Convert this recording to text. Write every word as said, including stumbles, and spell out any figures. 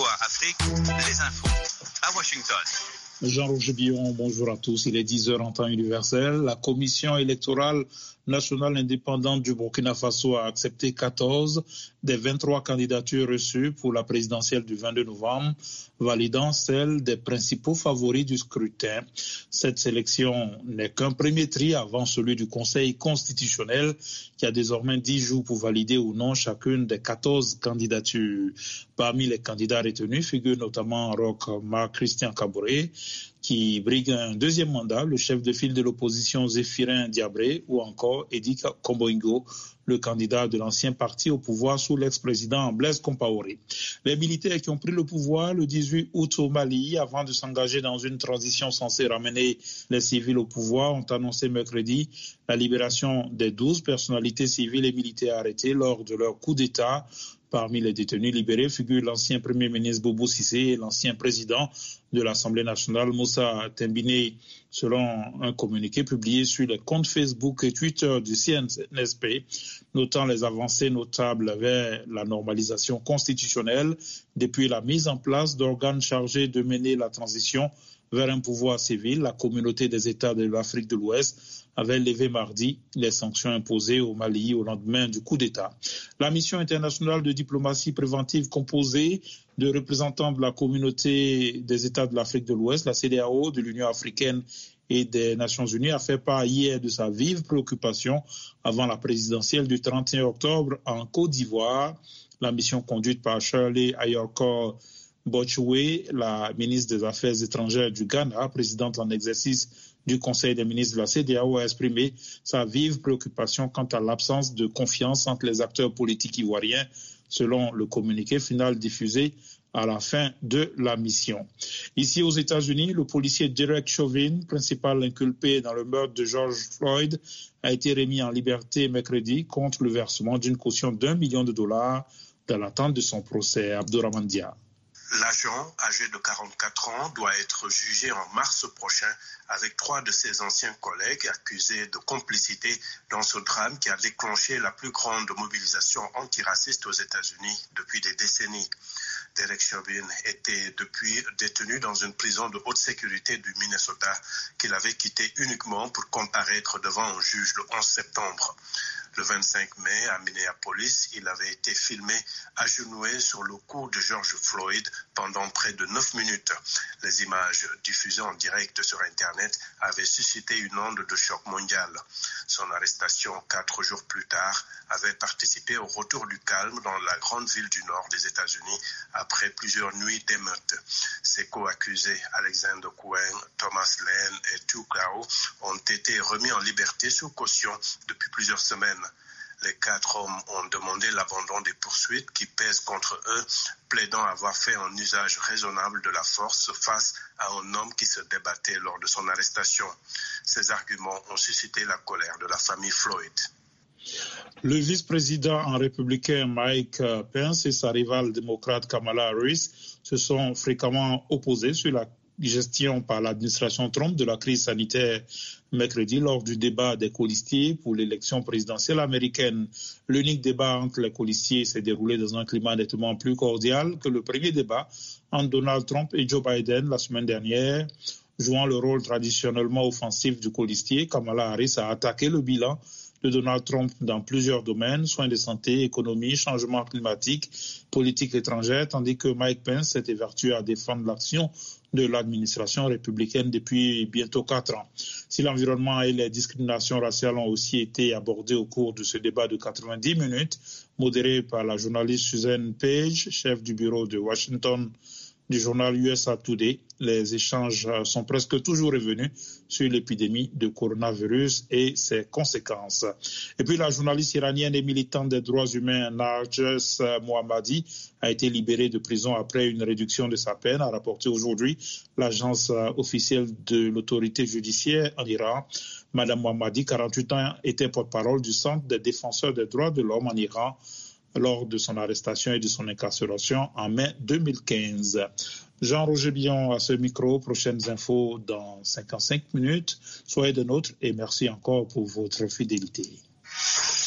Voix Afrique, les infos à Washington. Jean-Roger Billon, bonjour à tous. Il est dix heures en temps universel. La commission électorale nationale indépendante du Burkina Faso a accepté quatorze des vingt-trois candidatures reçues pour la présidentielle du vingt-deux novembre, validant celle des principaux favoris du scrutin. Cette sélection n'est qu'un premier tri avant celui du Conseil constitutionnel qui a désormais dix jours pour valider ou non chacune des quatorze candidatures. Parmi les candidats retenus figure notamment Roch Marc Christian Kaboré, qui brigue un deuxième mandat, le chef de file de l'opposition Zéphirin Diabré, ou encore Edi Komboingo, le candidat de l'ancien parti au pouvoir sous l'ex-président Blaise Compaoré. Les militaires qui ont pris le pouvoir le dix-huit août au Mali, avant de s'engager dans une transition censée ramener les civils au pouvoir, ont annoncé mercredi la libération des douze personnalités civiles et militaires arrêtées lors de leur coup d'État. Parmi les détenus libérés figurent l'ancien Premier ministre Bobo Cissé et l'ancien président de l'Assemblée nationale Moussa Tembine, selon un communiqué publié sur les comptes Facebook et Twitter du C N S P, notant les avancées notables vers la normalisation constitutionnelle depuis la mise en place d'organes chargés de mener la transition vers un pouvoir civil. La communauté des États de l'Afrique de l'Ouest avait levé mardi les sanctions imposées au Mali au lendemain du coup d'État. La mission internationale de diplomatie préventive composée de représentants de la communauté des États de l'Afrique de l'Ouest, la C E D E A O, de l'Union africaine et des Nations unies a fait part hier de sa vive préoccupation avant la présidentielle du trente et un octobre en Côte d'Ivoire. La mission conduite par Shirley Ayorkor Botchoué, la ministre des Affaires étrangères du Ghana, présidente en exercice du Conseil des ministres de la C E D E A O, a exprimé sa vive préoccupation quant à l'absence de confiance entre les acteurs politiques ivoiriens, selon le communiqué final diffusé à la fin de la mission. Ici aux États-Unis, le policier Derek Chauvin, principal inculpé dans le meurtre de George Floyd, a été remis en liberté mercredi contre le versement d'une caution d'un million de dollars dans l'attente de son procès. Abdourahmane Dia. L'agent, âgé de quarante-quatre ans, doit être jugé en mars prochain avec trois de ses anciens collègues accusés de complicité dans ce drame qui a déclenché la plus grande mobilisation antiraciste aux États-Unis depuis des décennies. Derek Chauvin était depuis détenu dans une prison de haute sécurité du Minnesota qu'il avait quitté uniquement pour comparaître devant un juge le onze septembre. Le vingt-cinq mai, à Minneapolis, il avait été filmé agenouillé sur le cou de George Floyd pendant près de neuf minutes. Les images diffusées en direct sur Internet avaient suscité une onde de choc mondial. Son arrestation, quatre jours plus tard, avait participé au retour du calme dans la grande ville du nord des États-Unis après plusieurs nuits d'émeutes. Ses co-accusés, Alexander Cohen, Thomas Lane et Tu Gao, ont été remis en liberté sous caution depuis plusieurs semaines. Les quatre hommes ont demandé l'abandon des poursuites qui pèsent contre eux, plaidant avoir fait un usage raisonnable de la force face à un homme qui se débattait lors de son arrestation. Ces arguments ont suscité la colère de la famille Floyd. Le vice-président en républicain Mike Pence et sa rivale démocrate Kamala Harris se sont fréquemment opposés sur la gestion par l'administration Trump de la crise sanitaire mercredi lors du débat des colistiers pour l'élection présidentielle américaine. L'unique débat entre les colistiers s'est déroulé dans un climat nettement plus cordial que le premier débat entre Donald Trump et Joe Biden la semaine dernière. Jouant le rôle traditionnellement offensif du colistier, Kamala Harris a attaqué le bilan de Donald Trump dans plusieurs domaines, soins de santé, économie, changement climatique, politique étrangère, tandis que Mike Pence s'est évertué à défendre l'action de l'administration républicaine depuis bientôt quatre ans. Si l'environnement et les discriminations raciales ont aussi été abordés au cours de ce débat de quatre-vingt-dix minutes, modéré par la journaliste Suzanne Page, chef du bureau de Washington du journal U S A Today, les échanges sont presque toujours revenus sur l'épidémie de coronavirus et ses conséquences. Et puis la journaliste iranienne et militante des droits humains Narges Mohammadi a été libérée de prison après une réduction de sa peine, a rapporté aujourd'hui l'agence officielle de l'autorité judiciaire en Iran. Madame Mohammadi, quarante-huit ans, était porte-parole du Centre des défenseurs des droits de l'homme en Iran lors de son arrestation et de son incarcération en mai deux mille quinze. Jean-Roger Billon à ce micro, prochaines infos dans cinquante-cinq minutes. Soyez de nôtres et merci encore pour votre fidélité.